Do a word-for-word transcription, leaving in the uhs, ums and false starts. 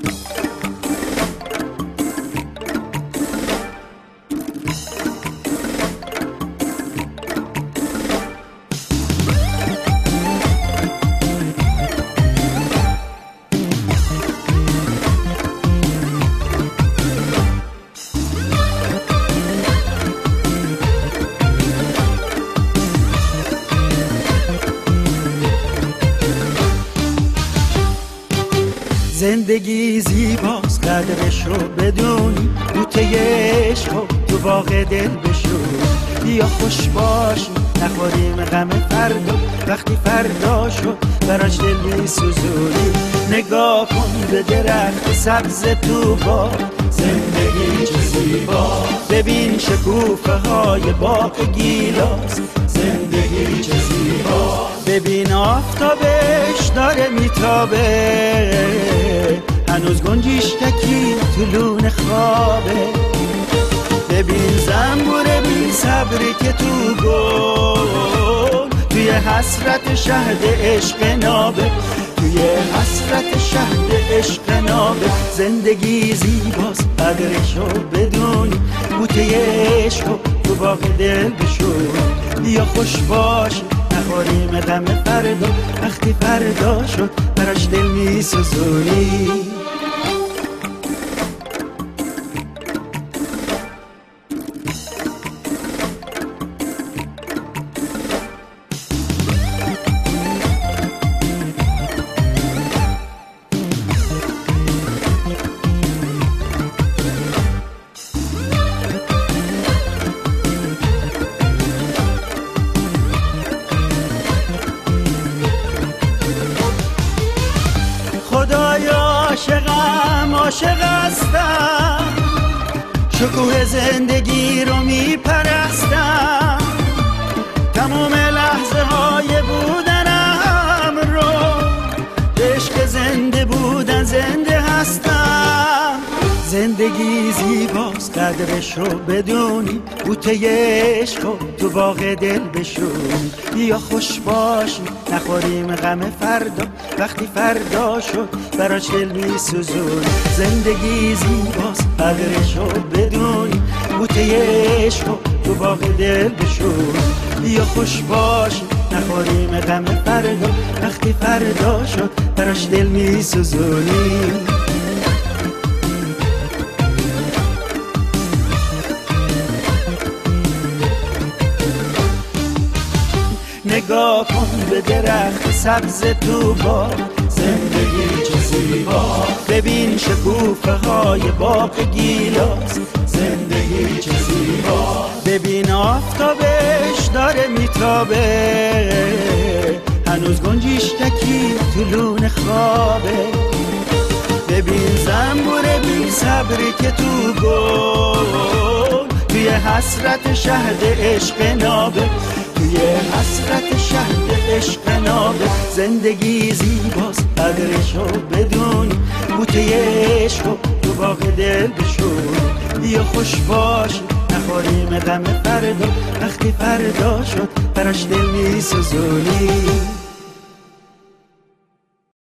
زندگی زیباست قدرشو بدونی، بوته عشقو تو باغ دل بشو. بیا خوش باشی نخوریم غم فردا، وقتی فردا شد براش دل میسوزونی. نگاه کن به درخت سبز تو باغ، زندگی چه زیبا. ببین شکوفه های باغ گیلاس، زندگی چه زیبا. ببین آفتابش داره میتابه، هنوز گنجیشکی تو لون خوابه. ببین زنبور بی صبری که تو گل، توی حسرت شهد عشق نابه، توی حسرت شهد عشق نابه. زندگی زیباست قدرشو بدونی، بوته عشقو تو باغ دل بشو. بیا خوش باشی نخوریم غم فردا، وقتی فردا شد براش دل میسوزونی. خدایا عاشقم عاشق هستم، شکوه زندگی رو میپرستم. تمام لحظه های بودنم رو به عشق زنده بودن زنده هستم. زندگی زیباست قدرشو بدونی، بوته عشقو تو باغ دل بشونی. بیا خوش باشی نخوریم غم فردا، وقتی فردا شد براش دل میسوزونی. زندگی زیباست قدرشو بدونی، بوته عشقو تو باغ دل بشونی. بیا خوش باشی نخوریم غم فردا، وقتی فردا شد براش دل میسوزونی. نگاه کن به درخت سبز تو باغ، زندگی چه زیبا. ببین شکوفه های باغ گیلاس، زندگی چه زیبا. ببین آفتابش داره میتابه، هنوز گنجیشکی تو لون خوابه. ببین زنبور بی صبری که تو گل، توی حسرت شهد عشق نابه، توی حسرت شهد عشق نابه. زندگی زیباست قدرشو بدونی، بوته عشقو تو باغ دل بشونی. بیا خوش باشی نخوریم غم فردا، وقتی فردا شد براش دل میسوزونی.